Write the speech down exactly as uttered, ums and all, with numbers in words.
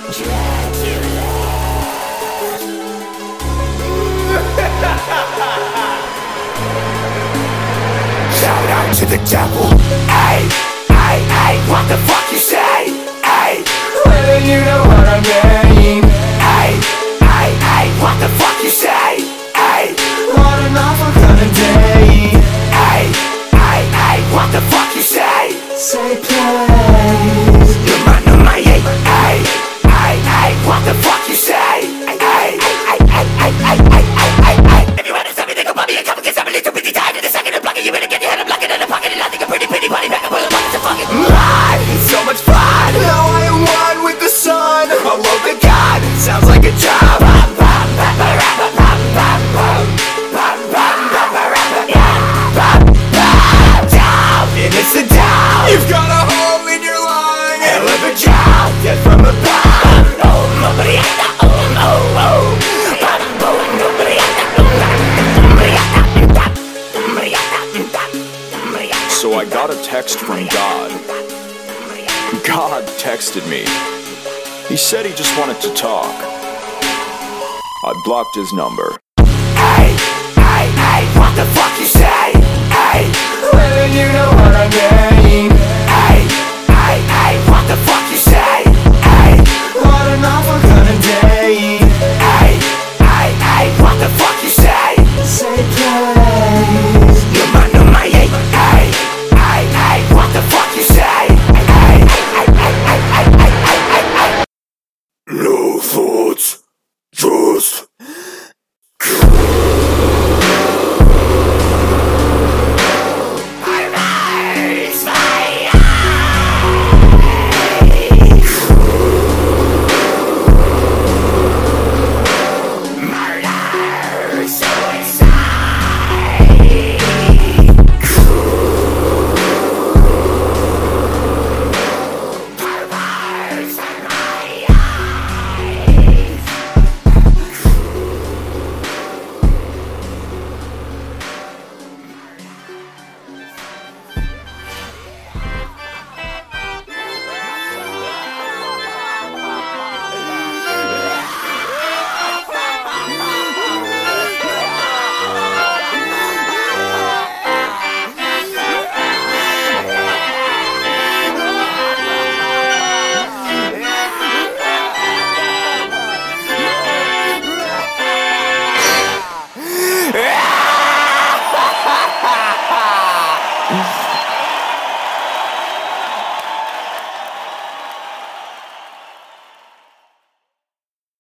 Shout out to the devil. Ay, ay, ay, what the fuck you say? Ay, whether you know what I mean. Ay, ay, ay, what the fuck you say? Ay, what an awful kind of day. Ay, ay, ay, what the fuck you say? Say please. No my, no my, ay, ay, ay, ay, what the fuck you say? Ay, ay, ay, ay, ay, ay, ay, ay, ay, ay. If you wanna tell me, think about me and come and get somebody too busy tired in a second of blocking you in and get your head up blocking in the pocket and I think a pretty pretty body back up with a bucket to fucking life. It's so much fun. Now I am one with the sun. Oh, oh the God, sounds like a job. Bum, bum, bum, bum, bum, bum, bum, bum, bum, bum, bum, bum, bum, down, and it's a down. You've got a hole in your lung. Hell of a job, dead from above. Oh, nobody had that. Oh, oh, oh. So I got a text from God. God texted me. He said he just wanted to talk. I blocked his number. Ay, ay, ay, what the fuck you say? Ay, whether you know what I mean.